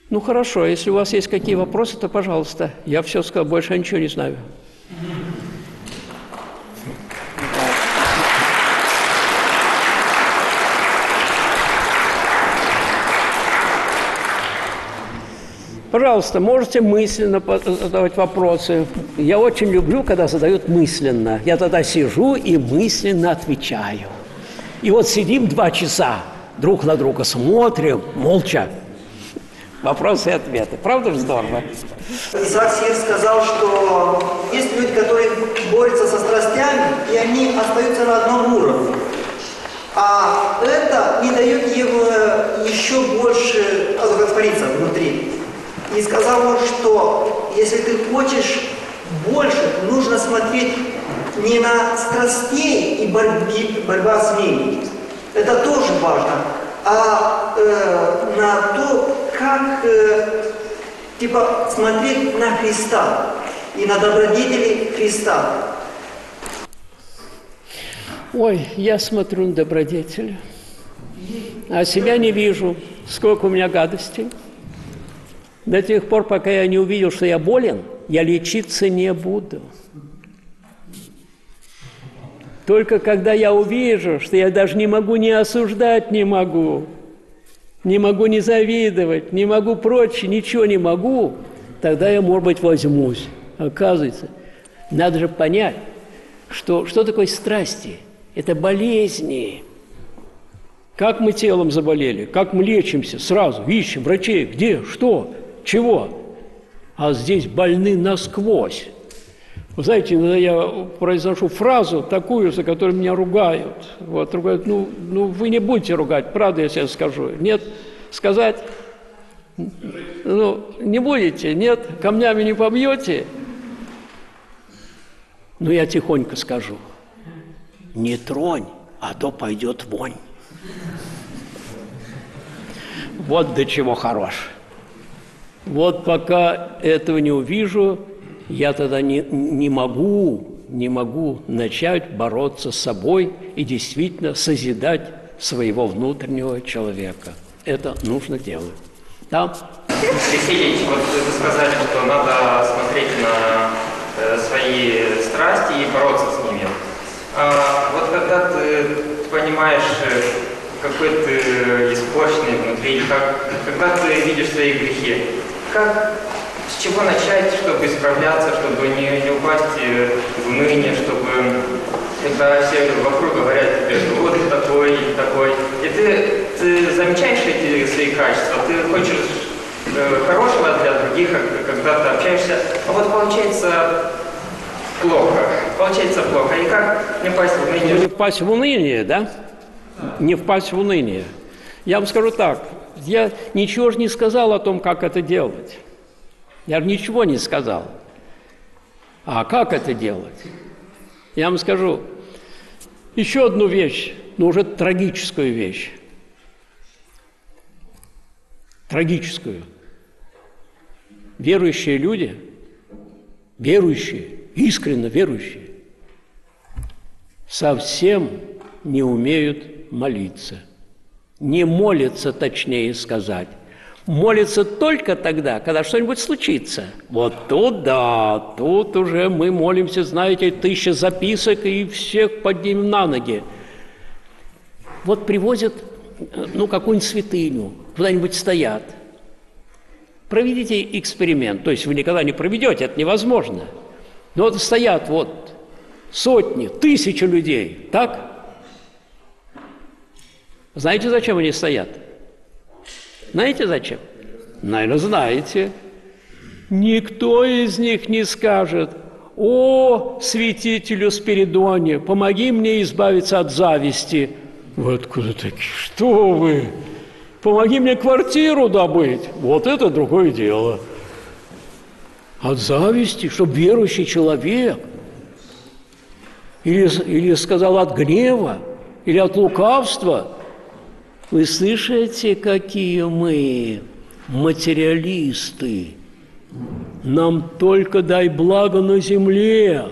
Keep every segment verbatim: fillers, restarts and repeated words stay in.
Ну хорошо, если у вас есть какие вопросы, то пожалуйста. Я все сказал, больше я ничего не знаю. Пожалуйста, можете мысленно задавать вопросы. Я очень люблю, когда задают мысленно. Я тогда сижу и мысленно отвечаю. И вот сидим два часа, друг на друга смотрим, молча. Вопросы и ответы. Правда же здорово? Исаак Сир сказал, что есть люди, которые борются со страстями, и они остаются на одном уровне. А это не дает ему еще больше одухотвориться внутри. И сказал он, что если ты хочешь больше, нужно смотреть не на страстей и борьбе, борьба с ними. Это тоже важно. А э, на то, как э, типа смотреть на Христа и на добродетели Христа. Ой, я смотрю на добродетели, а себя не вижу. Сколько у меня гадостей. До тех пор, пока я не увидел, что я болен, я лечиться не буду. Только когда я увижу, что я даже не могу не осуждать, не могу, не могу не завидовать, не могу прочее, ничего не могу, тогда я, может быть, возьмусь. Оказывается, надо же понять, что, что такое страсти? Это болезни. Как мы телом заболели, как мы лечимся, сразу ищем врачей, где, что, чего. А здесь больны насквозь. Вы знаете, иногда я произношу фразу такую, за которую меня ругают. Вот, ругают, ну, ну, вы не будете ругать, правда, я себе скажу. Нет, сказать, ну, не будете, нет, камнями не побьете. Ну, я тихонько скажу, не тронь, а то пойдет вонь. Вот до чего хорош. Вот пока этого не увижу, я тогда не, не могу, не могу начать бороться с собой и действительно созидать своего внутреннего человека. Это нужно делать. Да? Алексей Ильич, вот вы сказали, что надо смотреть на э, свои страсти и бороться с ними. А вот когда ты понимаешь, какой ты испорченный внутри, как, когда ты видишь свои грехи, как, с чего начать, чтобы исправляться, чтобы не, не упасть в уныние, чтобы, когда все вокруг говорят тебе, что вот ты такой, и такой, и ты, ты замечаешь эти свои качества, ты хочешь э, хорошего для других, когда ты общаешься, а вот получается плохо, получается плохо, и как не впасть в уныние? Не впасть в уныние, да? Не впасть в уныние. Я вам скажу так, я ничего же не сказал о том, как это делать. Я же ничего не сказал. А как это делать? Я вам скажу еще одну вещь, но уже трагическую вещь. Трагическую. Верующие люди, верующие, искренне верующие, совсем не умеют молиться. Не молятся, точнее сказать. Молятся только тогда, когда что-нибудь случится. Вот тут, да, тут уже мы молимся, знаете, тысяча записок и всех поднимем на ноги. Вот привозят, ну, какую-нибудь святыню, куда-нибудь стоят. Проведите эксперимент, то есть вы никогда не проведете, это невозможно. Но вот стоят вот сотни, тысячи людей, так? Знаете, зачем они стоят? Знаете, зачем? Наверное, знаете. Никто из них не скажет: «О, святителю Спиридоне, помоги мне избавиться от зависти». Вы откуда такие? Что вы? Помоги мне квартиру добыть. Вот это другое дело. От зависти, чтобы верующий человек, или, или сказал, от гнева, или от лукавства. Вы слышите, какие мы материалисты? Нам только дай благо на земле.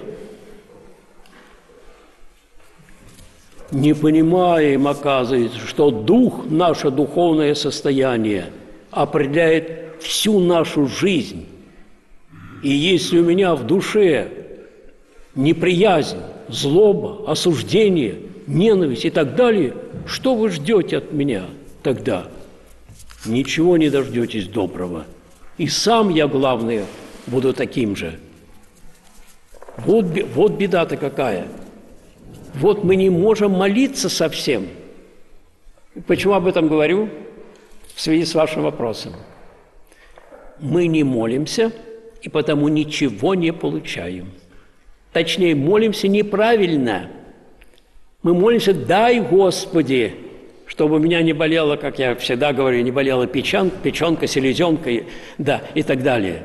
Не понимаем, оказывается, что дух, наше духовное состояние, определяет всю нашу жизнь. И если у меня в душе неприязнь, злоба, осуждение, ненависть и так далее, что вы ждете от меня тогда? Ничего не дождетесь доброго. И сам я, главное, буду таким же. Вот, вот беда-то какая. Вот мы не можем молиться совсем. Почему об этом говорю? В связи с вашим вопросом. Мы не молимся, и потому ничего не получаем. Точнее, молимся неправильно. Мы молимся: дай, Господи, чтобы у меня не болела, как я всегда говорю, не болела печенка, печенка, селезенка, да, и так далее.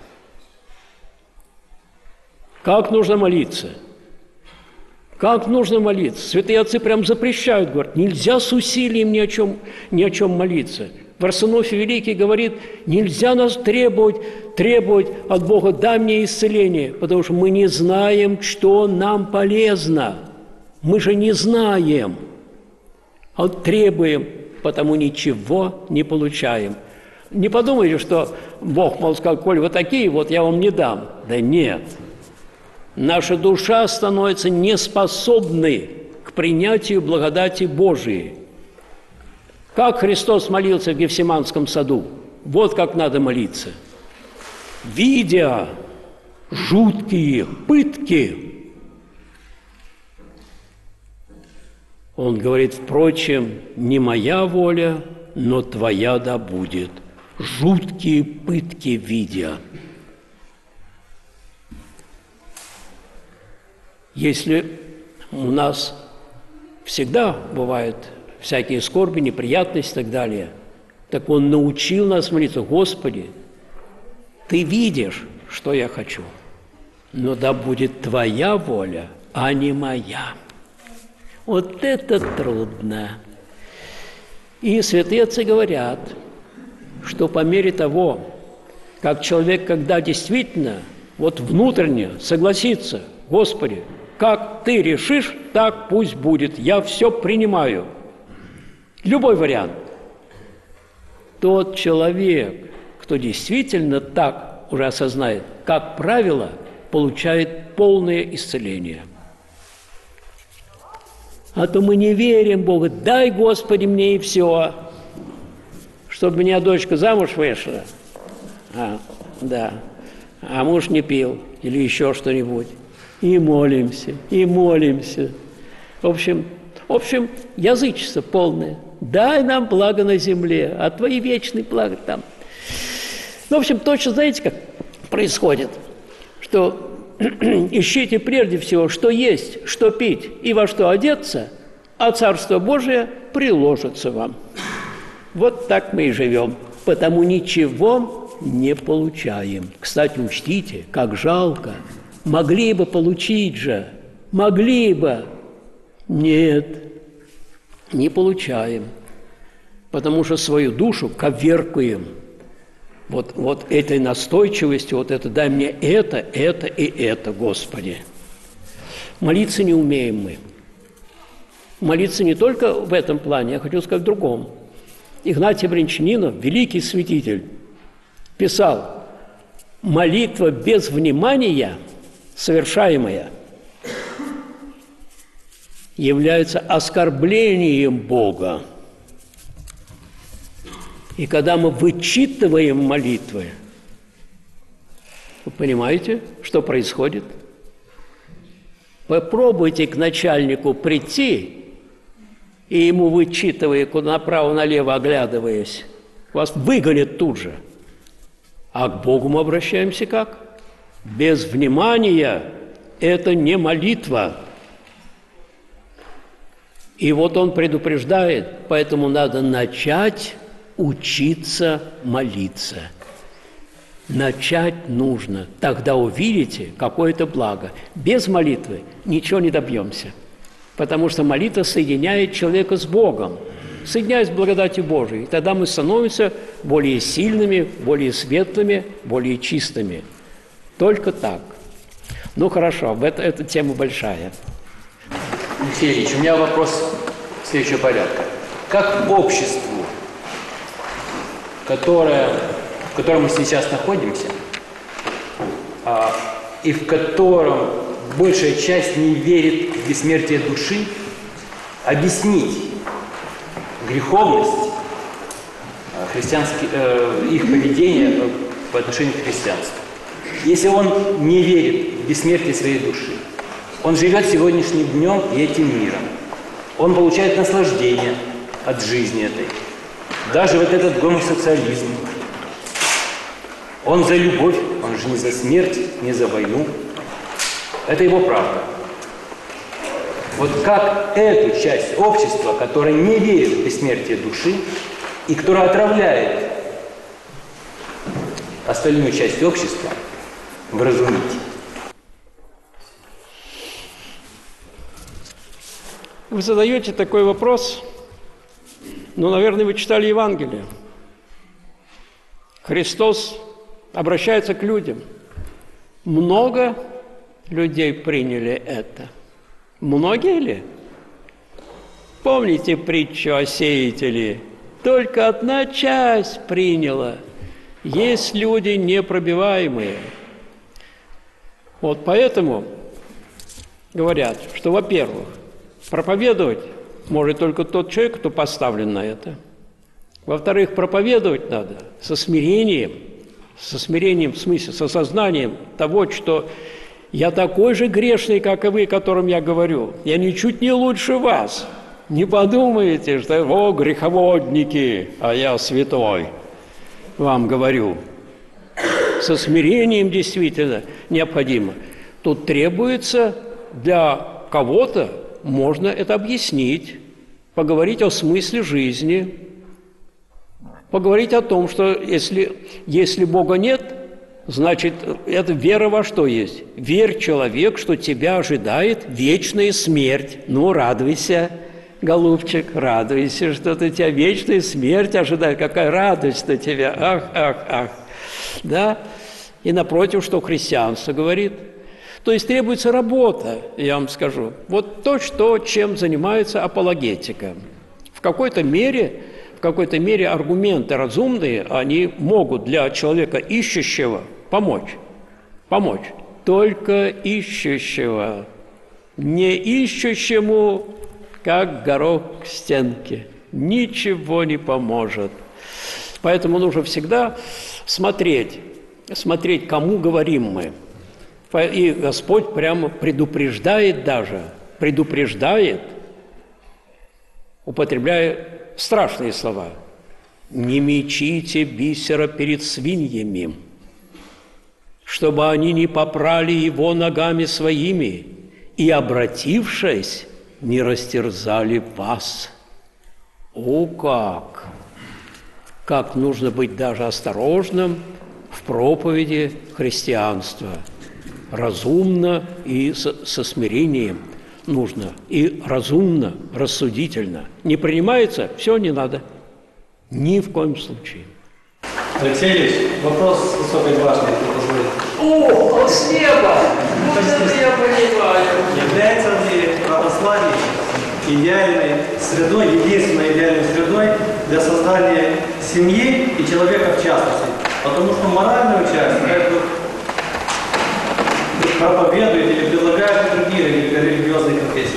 Как нужно молиться? Как нужно молиться? Святые отцы прям запрещают, говорят, нельзя с усилием ни о чем, ни о чем молиться. Варсонофий Великий говорит, нельзя нас требовать, требовать от Бога, дай мне исцеление, потому что мы не знаем, что нам полезно. Мы же не знаем, а требуем, потому ничего не получаем. Не подумайте, что Бог, мол, сказал, коль вы такие, вот я вам не дам. Да нет. Наша душа становится неспособной к принятию благодати Божией. Как Христос молился в Гефсиманском саду? Вот как надо молиться. Видя жуткие пытки, Он говорит, впрочем, не моя воля, но твоя да будет. Жуткие пытки видя. Если у нас всегда бывают всякие скорби, неприятности и так далее, так Он научил нас молиться, Господи, Ты видишь, что я хочу, но да будет Твоя воля, а не моя. Вот это трудно. И святые отцы говорят, что по мере того, как человек, когда действительно вот внутренне согласится, Господи, как Ты решишь, так пусть будет, я все принимаю. Любой вариант. Тот человек, кто действительно так уже осознает, как правило, получает полное исцеление. А то мы не верим Богу, дай, Господи, мне и все, чтобы меня дочка замуж вышла, а, да, а муж не пил или еще что-нибудь. И молимся, и молимся. В общем, в общем, язычество полное. Дай нам благо на земле, а Твои вечные блага там. Ну, в общем, точно знаете, как происходит? Что ищите прежде всего, что есть, что пить и во что одеться, а Царство Божие приложится вам. Вот так мы и живем. Потому ничего не получаем. Кстати, учтите, как жалко. Могли бы получить же, могли бы. Нет, не получаем, потому что свою душу коверкуем. Вот, вот этой настойчивостью, вот это, дай мне это, это и это, Господи. Молиться не умеем мы. Молиться не только в этом плане, я хочу сказать в другом. Игнатий Брянчанинов, великий святитель, писал, молитва без внимания, совершаемая, является оскорблением Бога. И когда мы вычитываем молитвы, вы понимаете, что происходит? Попробуйте к начальнику прийти, и ему, вычитывая направо-налево, оглядываясь, вас выгонят тут же. А к Богу мы обращаемся как? Без внимания это не молитва. И вот он предупреждает, поэтому надо начать учиться молиться. Начать нужно, тогда увидите какое-то благо. Без молитвы ничего не добьемся, потому что молитва соединяет человека с Богом, соединяет с благодатью Божией. И тогда мы становимся более сильными, более светлыми, более чистыми. Только так. Ну хорошо, это, эта тема большая. Алексей Ильич, у меня вопрос следующего порядка. Как обществу, которое в котором мы сейчас находимся, а, и в котором большая часть не верит в бессмертие души, объяснить греховность христианских, э, их поведения по отношению к христианству. Если он не верит в бессмертие своей души, он живет сегодняшним днем и этим миром. Он получает наслаждение от жизни этой. Даже вот этот гомосексуализм. Он за любовь, он же не за смерть, не за войну. Это его правда. Вот как эту часть общества, которая не верит в бессмертие души и которая отравляет остальную часть общества, вразумить? Вы задаете такой вопрос, ну, наверное, вы читали Евангелие. Христос обращается к людям. Много людей приняли это. Многие ли? Помните притчу о сеятеле? Только одна часть приняла. Есть люди непробиваемые. Вот поэтому говорят, что, во-первых, проповедовать может только тот человек, кто поставлен на это. Во-вторых, проповедовать надо со смирением, со смирением в смысле, со сознанием того, что я такой же грешный, как и вы, о котором я говорю. Я ничуть не лучше вас. Не подумайте, что «О, греховодники, а я святой». Вам говорю. Со смирением действительно необходимо. Тут требуется для кого-то, можно это объяснить, поговорить о смысле жизни, поговорить о том, что если, если Бога нет, значит, это вера во что есть? Верь, человек, что тебя ожидает вечная смерть. Ну, радуйся, голубчик, радуйся, что тебя вечная смерть ожидает. Какая радость-то тебя! Ах, ах, ах! Да? И напротив, что христианство говорит? То есть требуется работа, я вам скажу. Вот то, что, чем занимается апологетика. В какой-то мере, в какой-то мере аргументы разумные, они могут для человека ищущего помочь. Помочь. Только ищущего. Не ищущему, как горох к стенке. Ничего не поможет. Поэтому нужно всегда смотреть, смотреть, кому говорим мы. И Господь прямо предупреждает даже, предупреждает, употребляя страшные слова. «Не мечите бисера перед свиньями, чтобы они не попрали его ногами своими и, обратившись, не растерзали вас». О, как! Как нужно быть даже осторожным в проповеди христианства. Разумно и со, со смирением нужно. И разумно, рассудительно. Не принимается, все не надо. Ни в коем случае. Алексей Ильич, вопрос с высокой башни, если позволите. О, с неба! Вот это я понимаю. Является ли православие идеальной средой, единственной идеальной средой для создания семьи и человека в частности? Потому что моральную часть проповедуют или предлагают другие религиозные конфессии.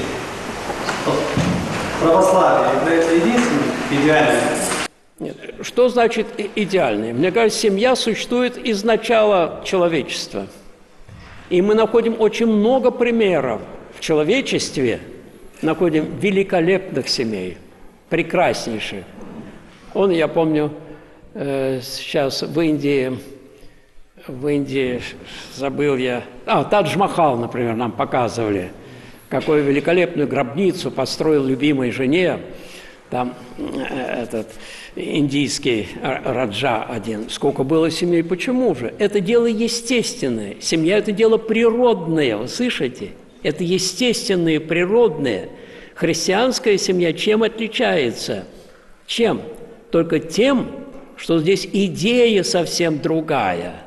Православие является единственным идеальным. Нет. Что значит идеальный? Мне кажется, семья существует из начала человечества. И мы находим очень много примеров в человечестве, находим великолепных семей, прекраснейших. Он, я помню, э, сейчас в Индии, в Индии, забыл я, а, Тадж-Махал, например, нам показывали, какую великолепную гробницу построил любимой жене, там э, этот индийский раджа один. Сколько было семей, почему же? Это дело естественное. Семья – это дело природное, вы слышите? Это естественное, природное. Христианская семья чем отличается? Чем? Только тем, что здесь идея совсем другая.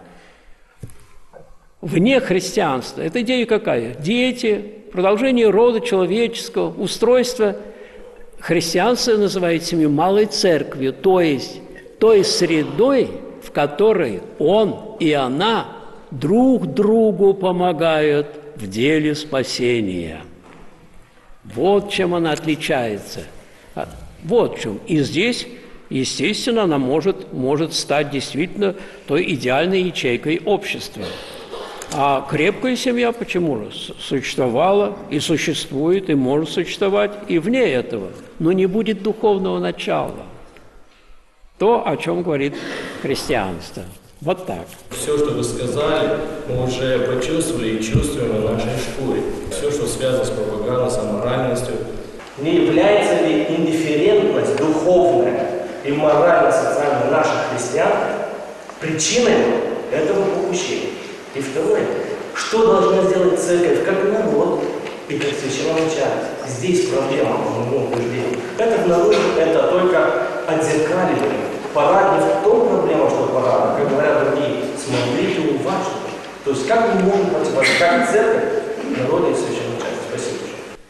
Вне христианства. Это идея какая? Дети, продолжение рода человеческого, устройство. Христианство называет семью малой церковью, то есть той средой, в которой он и она друг другу помогают в деле спасения. Вот чем она отличается. Вот в чем. И здесь, естественно, она может, может стать действительно той идеальной ячейкой общества. А крепкая семья почему же? Существовала и существует, и может существовать и вне этого. Но не будет духовного начала. То, о чем говорит христианство. Вот так. Все, что вы сказали, мы уже почувствовали и чувствуем на нашей шкуре. Все, что связано с пропагандой, с аморальностью. Не является ли индифферентность духовная и морально-социальная наших христиан причиной этого попущения? И второе, что должна сделать церковь как народ и как священноначальник? Здесь проблема, по моему убеждению. Это в народе, это только отзеркаливание. Пора не в том проблема, что пора, как говорят другие, смотрите уважно. То есть как мы можем противостоять, как церковь, народе и священноначальник? Спасибо.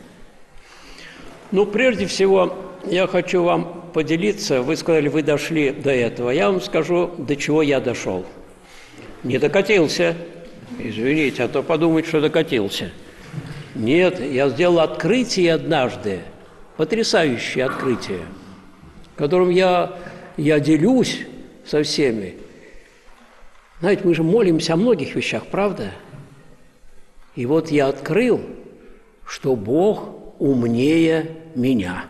Ну, прежде всего, я хочу вам поделиться. Вы сказали, вы дошли до этого. Я вам скажу, до чего я дошел. Не докатился. Извините, а то подумать, что докатился. Нет, я сделал открытие однажды, потрясающее открытие, которым я, я делюсь со всеми. Знаете, мы же молимся о многих вещах, правда? И вот я открыл, что Бог умнее меня.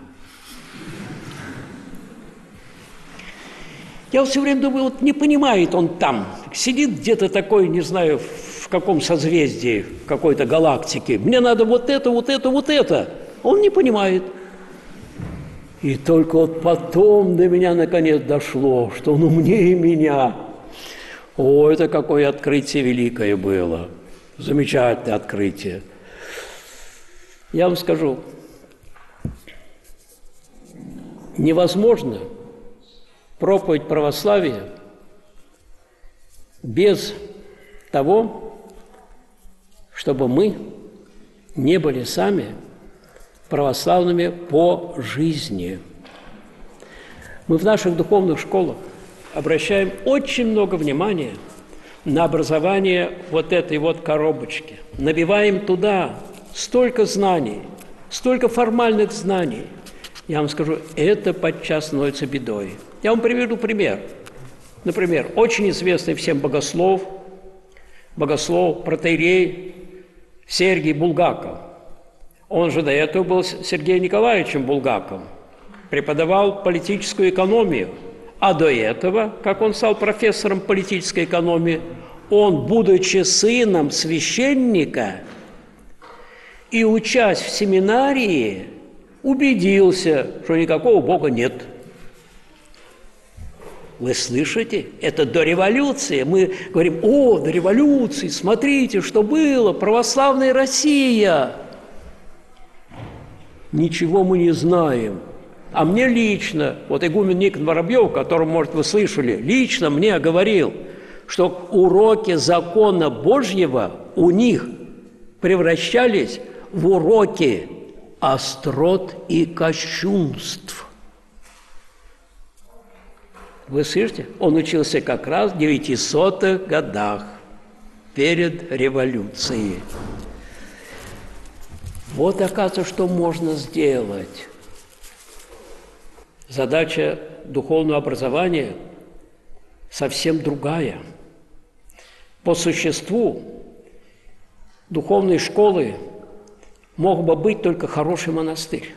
Я все время думаю, вот не понимает он там, сидит где-то такой, не знаю, в каком созвездии, в какой-то галактике. Мне надо вот это, вот это, вот это. Он не понимает. И только вот потом до меня наконец дошло, что он умнее меня. О, это какое открытие великое было. Замечательное открытие. Я вам скажу, невозможно проповедь православия без того, чтобы мы не были сами православными по жизни. Мы в наших духовных школах обращаем очень много внимания на образование вот этой вот коробочки. Набиваем туда столько знаний, столько формальных знаний. Я вам скажу, это подчас становится бедой. Я вам приведу пример. Например, очень известный всем богослов, богослов, протоиерей Сергий Булгаков. Он же до этого был Сергеем Николаевичем Булгаковым, преподавал политическую экономию. А до этого, как он стал профессором политической экономии, он, будучи сыном священника и учась в семинарии, убедился, что никакого Бога нет. Вы слышите? Это до революции. Мы говорим, о, до революции, смотрите, что было, православная Россия. Ничего мы не знаем. А мне лично, вот игумен Никон Воробьев, которого, может, вы слышали, лично мне говорил, что уроки закона Божьего у них превращались в уроки острот и кощунств. Вы слышите? Он учился как раз в девятисотых годах, перед революцией. Вот, оказывается, что можно сделать. Задача духовного образования совсем другая. По существу духовной школы мог бы быть только хороший монастырь.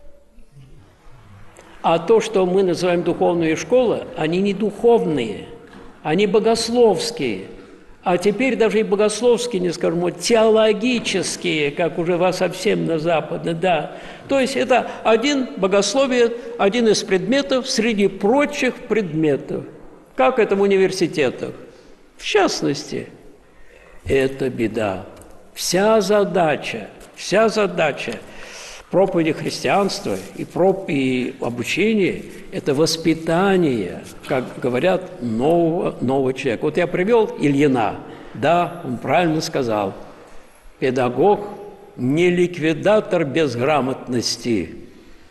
А то, что мы называем духовные школы, они не духовные, они богословские. А теперь даже и богословские, не скажем, теологические, как уже во совсем на Западе, да. То есть это один богословие, один из предметов среди прочих предметов. Как это в университетах? В частности, это беда. Вся задача, вся задача проповеди христианства и, проп... и обучения – это воспитание, как говорят, нового, нового человека. Вот я привел Ильина, да, он правильно сказал, педагог не ликвидатор безграмотности,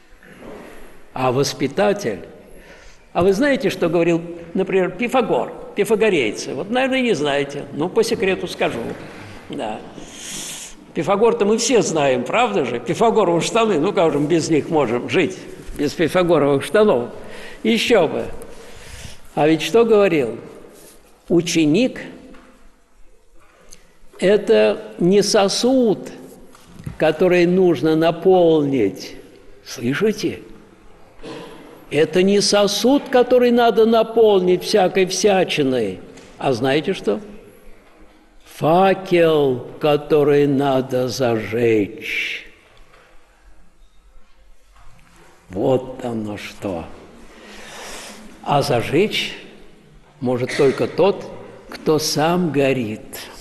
а воспитатель. А вы знаете, что говорил, например, Пифагор? пифагорейцы. Вот, наверное, не знаете. Ну, по секрету скажу. Да. Пифагор-то мы все знаем, правда же? Пифагоровы штаны, ну как же мы без них можем жить? Без пифагоровых штанов. Еще бы. А ведь что говорил? Ученик – это не сосуд, который нужно наполнить. Слышите? Это не сосуд, который надо наполнить всякой всячиной. А знаете что? Факел, который надо зажечь. Вот оно что. А зажечь может только тот, кто сам горит.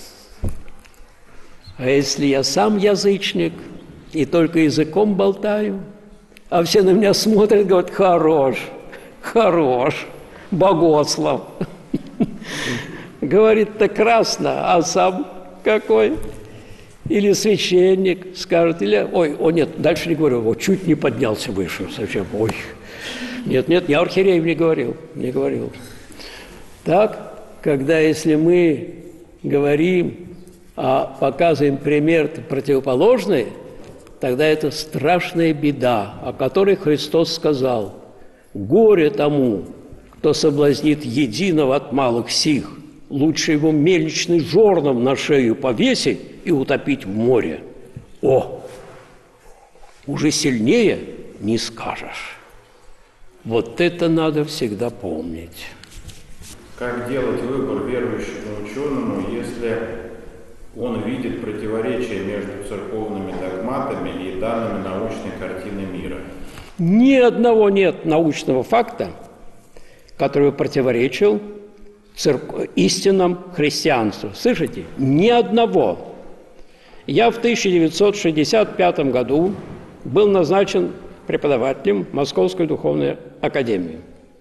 А если я сам язычник и только языком болтаю, а все на меня смотрят, говорят, хорош, хорош, богослов. Говорит-то красно, а сам какой? Или священник скажет, или, ой, о нет, дальше не говорю, вот чуть не поднялся выше совсем, ой. Нет, нет, я архиереем не говорил, не говорил. Так, когда если мы говорим, а показываем пример противоположный, тогда это страшная беда, о которой Христос сказал. Горе тому, кто соблазнит единого от малых сих, лучше его мельничный жорном на шею повесить и утопить в море. О, уже сильнее не скажешь. Вот это надо всегда помнить. Как делать выбор верующему ученому, если он видит противоречие между церковными догматами и данными научной картины мира? Ни одного нет научного факта, который бы противоречил церк... истинам христианства. Слышите? Ни одного. Я в тысяча девятьсот шестьдесят пятом году был назначен преподавателем Московской духовной академии.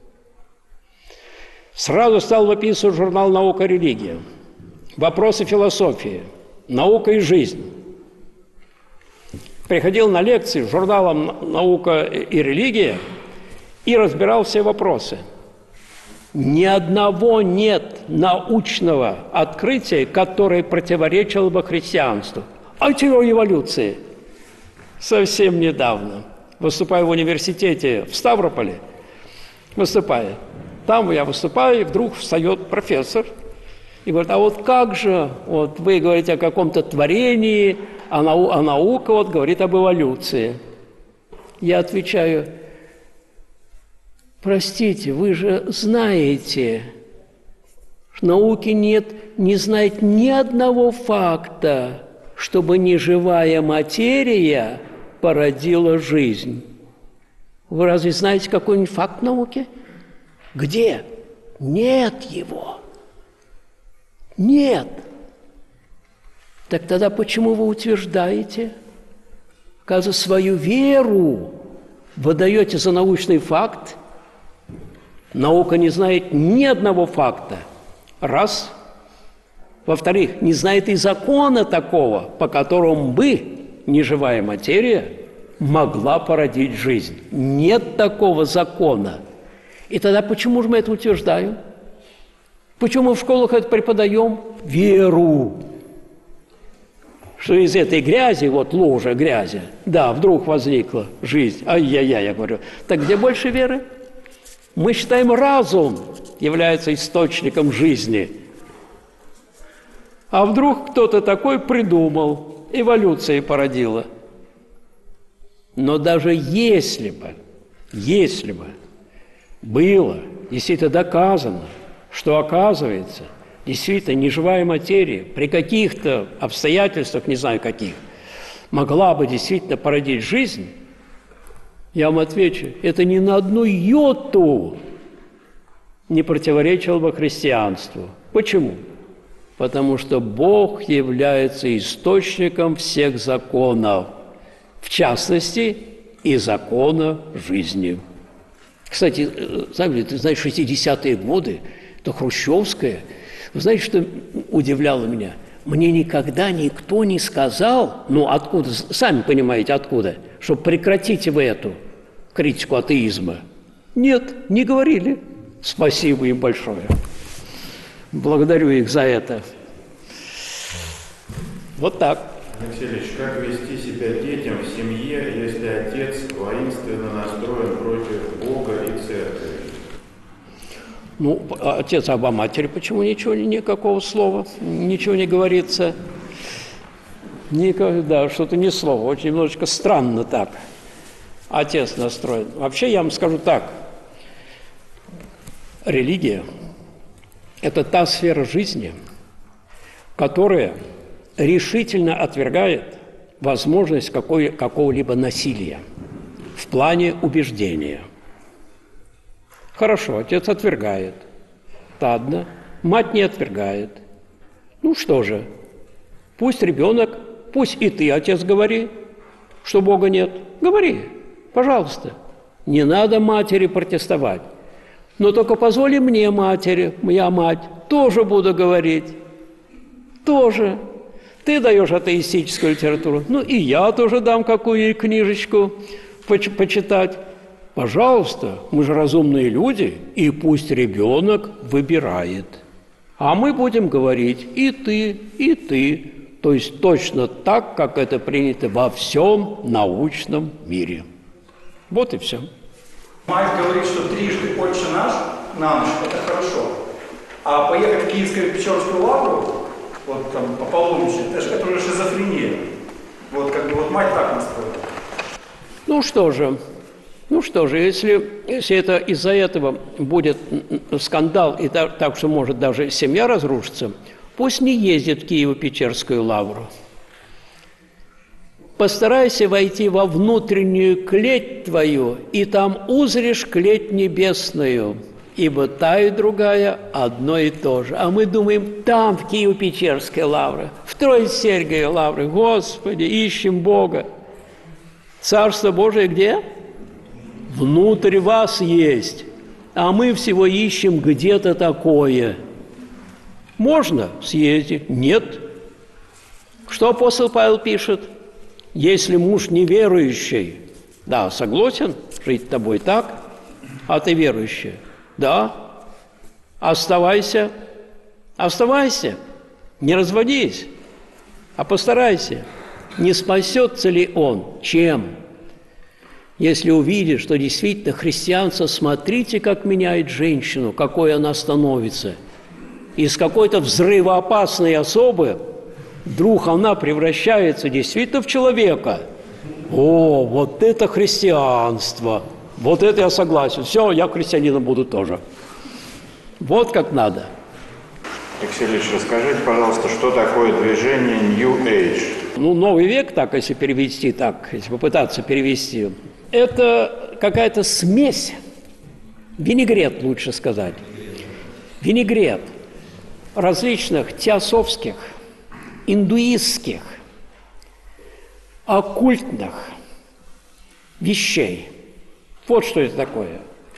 Сразу стал выписывать журнал «Наука и религия», «Вопросы философии», «Наука и жизнь». Приходил на лекции с журналом «Наука и религия» и разбирал все вопросы. Ни одного нет научного открытия, которое противоречило бы христианству. А теория эволюции совсем недавно, выступая в университете в Ставрополе, выступая, там я выступаю, и вдруг встает профессор и говорит, а вот как же, вот вы говорите о каком-то творении, а, нау а наука вот говорит об эволюции. Я отвечаю, простите, вы же знаете, в науке нет, не знает ни одного факта, чтобы неживая материя породила жизнь. Вы разве знаете какой-нибудь факт науки? Где? Нет его. Нет. Так тогда почему вы утверждаете, оказывается, свою веру вы даете за научный факт? Наука не знает ни одного факта. Раз. Во-вторых, не знает и закона такого, по которому бы неживая материя могла породить жизнь. Нет такого закона. И тогда почему же мы это утверждаем? Почему мы в школах это преподаем? Веру. Что из этой грязи, вот лужа грязи, да, вдруг возникла жизнь. Ай-яй-яй, я говорю. Так где больше веры? Мы считаем, разум является источником жизни. А вдруг кто-то такой придумал, эволюция породила. Но даже если бы, если бы было действительно доказано, что, оказывается, действительно неживая материя при каких-то обстоятельствах, не знаю каких, могла бы действительно породить жизнь, я вам отвечу, это ни на одну йоту не противоречило бы христианству. Почему? Потому что Бог является источником всех законов, в частности, и закона жизни. Кстати, ты знаешь, шестидесятые годы, это хрущевское. Вы знаете, что удивляло меня? Мне никогда никто не сказал, ну откуда, сами понимаете, откуда, что прекратите вы эту критику атеизма. Нет, не говорили. Спасибо им большое. Благодарю их за это. Вот так. Алексей Ильич, как вести себя детям в семье, если отец воинственно настроен против Бога и церкви? Ну, отец, об о матери почему ничего, никакого слова, ничего не говорится? Никогда, что-то ни слова, очень немножечко странно так. Отец настроен. Вообще, я вам скажу так. Религия – это та сфера жизни, которая решительно отвергает возможность какой, какого-либо насилия в плане убеждения. Хорошо, отец отвергает. Ладно, мать не отвергает. Ну что же, пусть ребенок, пусть и ты, отец, говори, что Бога нет. Говори, пожалуйста. Не надо матери протестовать. Но только позволи мне, матери, моя мать, тоже буду говорить. Тоже. Ты даешь атеистическую литературу, ну и я тоже дам какую-нибудь книжечку поч- почитать. Пожалуйста, мы же разумные люди, и пусть ребенок выбирает. А мы будем говорить и ты, и ты, то есть точно так, как это принято во всем научном мире. Вот и все. Мать говорит, что трижды «Отче наш» на ночь – это хорошо. А поехать в Киевско-Печорскую лавру, вот там по полуночи, это же это уже шизофрения. Вот как бы вот мать так настроена. Ну что же, ну что же, если, если это из-за этого будет скандал, и так, так что может даже семья разрушиться, пусть не ездит в Киево-Печерскую лавру. Постарайся войти во внутреннюю клеть твою, и там узришь клеть небесную, ибо та и другая одно и то же. А мы думаем, там, в Киево-Печерской лавре, в Троице-Сергиевой лавре, Господи, ищем Бога. Царство Божие где? Внутрь вас есть, а мы всего ищем где-то такое. Можно съездить? Нет. Что апостол Павел пишет? Если муж неверующий, да, согласен жить с тобой так, а ты верующая, да, оставайся, оставайся, не разводись, а постарайся. Не спасется ли он? Чем? Если увидишь, что действительно христианство, смотрите, как меняет женщину, какой она становится. Из какой-то взрывоопасной особы вдруг она превращается действительно в человека. О, вот это христианство! Вот это я согласен. Все, я христианином буду тоже. Вот как надо. Алексей Ильич, расскажите, пожалуйста, что такое движение New Age? Ну, новый век, так, если перевести так, если попытаться перевести, это какая-то смесь, винегрет, лучше сказать, винегрет различных теософских, индуистских, оккультных вещей. Вот что это такое.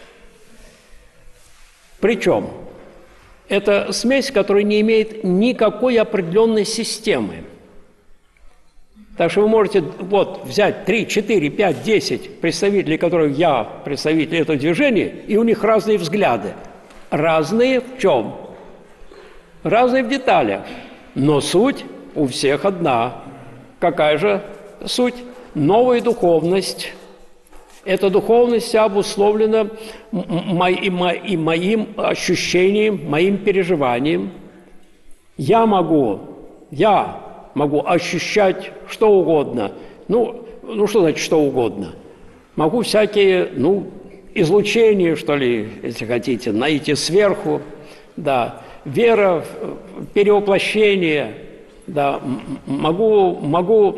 Причем это смесь, которая не имеет никакой определенной системы. Так что вы можете вот взять три, четыре, пять, десять представителей, которых я представитель этого движения, и у них разные взгляды. Разные в чем? Разные в деталях. Но суть у всех одна. Какая же суть? Новая духовность. Эта духовность вся обусловлена и моим ощущением, моим переживанием. Я могу, я могу ощущать что угодно. Ну, ну что значит что угодно? Могу всякие, ну, излучения, что ли, если хотите, найти сверху, да, вера, перевоплощение, да, могу, могу,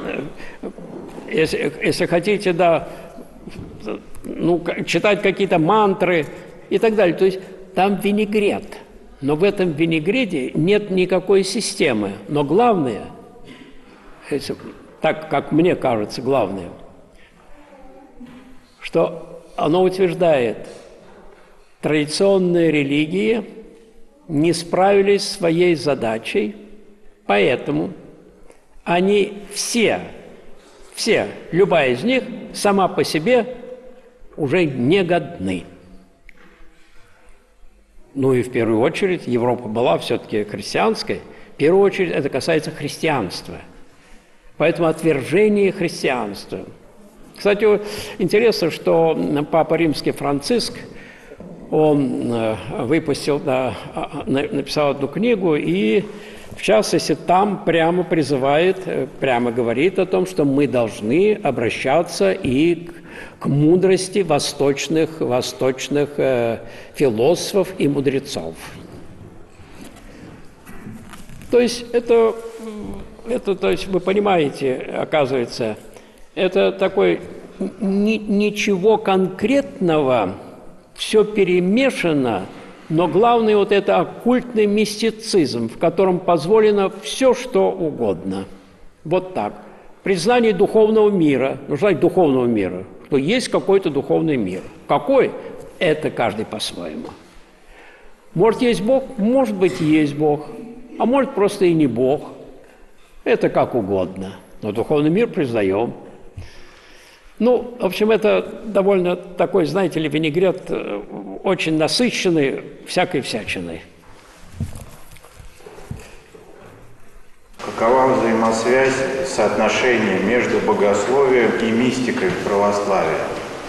если, если хотите, да, ну, читать какие-то мантры и так далее. То есть там винегрет. Но в этом винегрете нет никакой системы. Но главное, так как мне кажется, главное, что оно утверждает, традиционные религии не справились с своей задачей, поэтому они все, все, любая из них сама по себе уже не годны. Ну и в первую очередь Европа была все-таки христианской. В первую очередь это касается христианства. Поэтому отвержение христианства. Кстати, интересно, что Папа Римский Франциск, он выпустил, да, написал одну книгу, и в частности там прямо призывает, прямо говорит о том, что мы должны обращаться и к, к мудрости восточных, восточных э, философов и мудрецов. То есть это, это, то есть вы понимаете, оказывается, это такой ни, ничего конкретного, все перемешано, но главное вот это оккультный мистицизм, в котором позволено все, что угодно. Вот так. Признание духовного мира, нужно духовного мира, что есть какой-то духовный мир. Какой? Это каждый по-своему. Может, есть Бог? Может быть, есть Бог. А может, просто и не Бог. Это как угодно. Но духовный мир признаем. Ну, в общем, это довольно такой, знаете ли, винегрет очень насыщенный всякой всячиной. Какова взаимосвязь, соотношение между богословием и мистикой православия?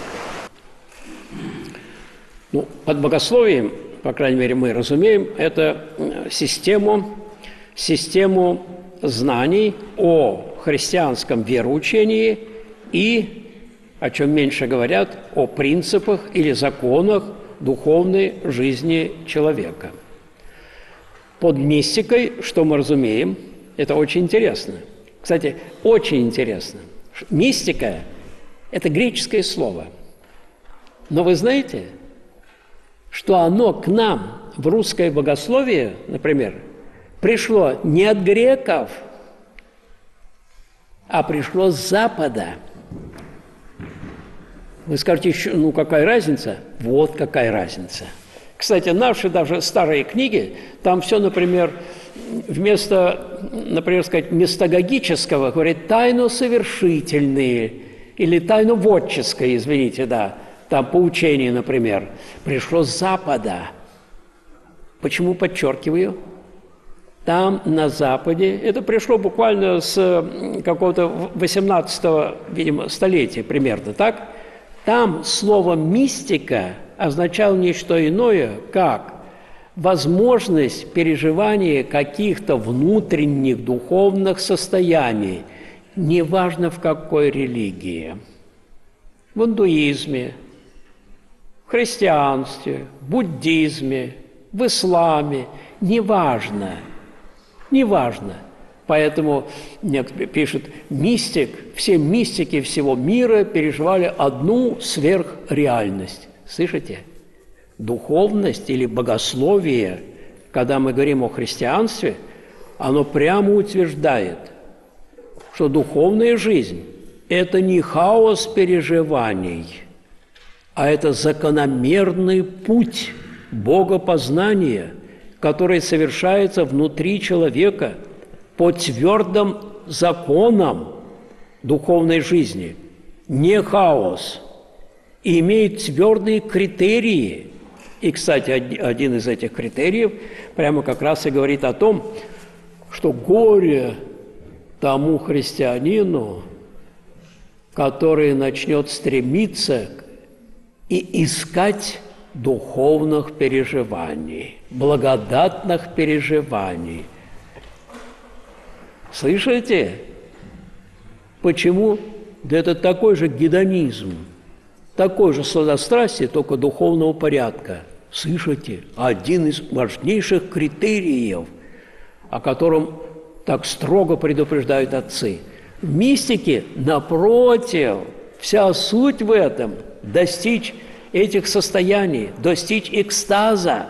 Ну, под богословием, по крайней мере, мы разумеем, это систему, систему знаний о христианском вероучении и, о чем меньше говорят, о принципах или законах духовной жизни человека. Под мистикой, что мы разумеем, это очень интересно. Кстати, очень интересно. Мистика – это греческое слово. Но вы знаете, что оно к нам в русское богословие, например, пришло не от греков, а пришло с Запада. Вы скажете, ну какая разница? Вот какая разница. Кстати, наши даже старые книги, там все, например, вместо, например, сказать, мистагогического, говорят тайно-совершительные или тайно-вотческое, извините, да, там поучение, например, пришло с Запада. Почему подчеркиваю? Там, на Западе, это пришло буквально с какого-то восемнадцатого, видимо, столетия примерно, так? Там слово «мистика» означало не что иное, как возможность переживания каких-то внутренних духовных состояний, неважно в какой религии. В индуизме, в христианстве, в буддизме, в исламе, неважно, неважно. Поэтому некоторые пишут, мистик, все мистики всего мира переживали одну сверхреальность. Слышите? Духовность или богословие, когда мы говорим о христианстве, оно прямо утверждает, что духовная жизнь – это не хаос переживаний, а это закономерный путь богопознания, который совершается внутри человека по твердым законам духовной жизни, не хаос, и имеет твердые критерии. И, кстати, один из этих критериев прямо как раз и говорит о том, что горе тому христианину, который начнет стремиться и искать духовных переживаний, благодатных переживаний. Слышите? Почему? Да это такой же гедонизм, такой же сладострастие, только духовного порядка. Слышите? Один из важнейших критериев, о котором так строго предупреждают отцы. В мистике, напротив, вся суть в этом – достичь этих состояний, достичь экстаза.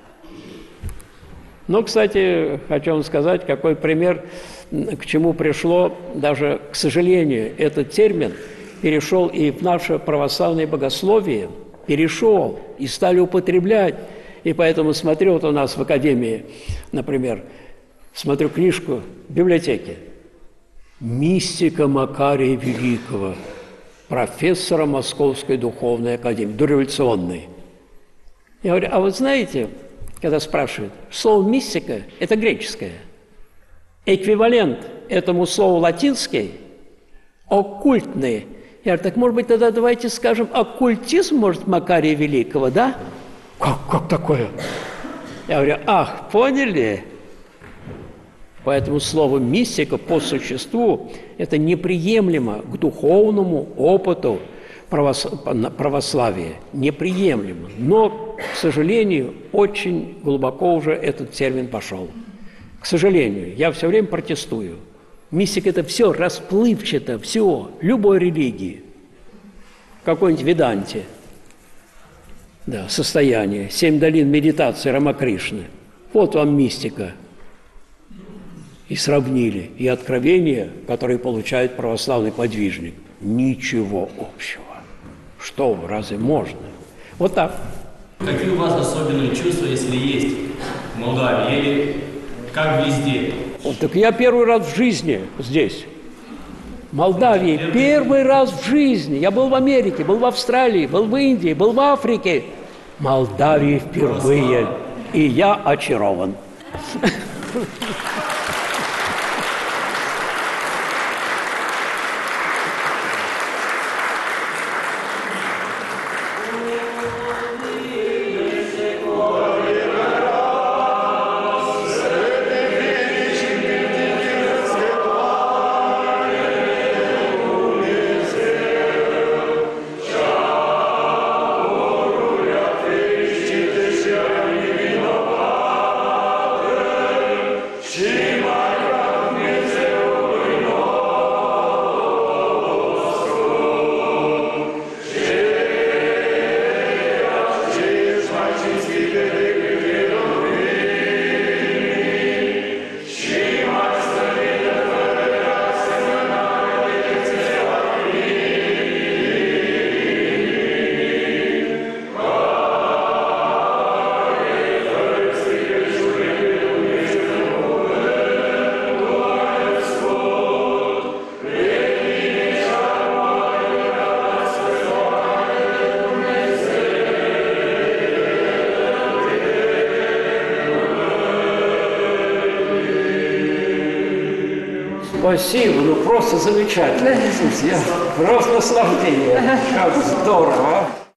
Но, кстати, хочу вам сказать, какой пример, к чему пришло, даже, к сожалению, этот термин перешел и в наше православное богословие, перешел, и стали употреблять. И поэтому смотрю, вот у нас в академии, например, смотрю книжку в библиотеке «Мистика Макария Великого», профессора Московской духовной академии, дореволюционной. Я говорю, а вы знаете, когда спрашивают, слово «мистика» – это греческое. Эквивалент этому слову латинский – оккультный. Я говорю, так, может быть, тогда давайте скажем оккультизм, может, Макария Великого, да? Как, как такое? Я говорю, ах, поняли? Поэтому слово «мистика» по существу – это неприемлемо к духовному опыту православия. Неприемлемо. Но, к сожалению, очень глубоко уже этот термин пошел. К сожалению, я все время протестую. Мистика – это все расплывчато, все, любой религии. Какой-нибудь веданте. Да, состояние. Семь долин медитации Рамакришны. Вот вам мистика. И сравнили. И откровения, которые получает православный подвижник. Ничего общего. Что вы, разве можно? Вот так. Какие у вас особенные чувства, если есть в Молдавии? Или как везде? Вот так я первый раз в жизни здесь. В Молдавии первый раз в жизни. Я был в Америке, был в Австралии, был в Индии, был в Африке. В Молдавии впервые. И я очарован. Спасибо, ну просто замечательно. Я просто наслаждение. Как здорово.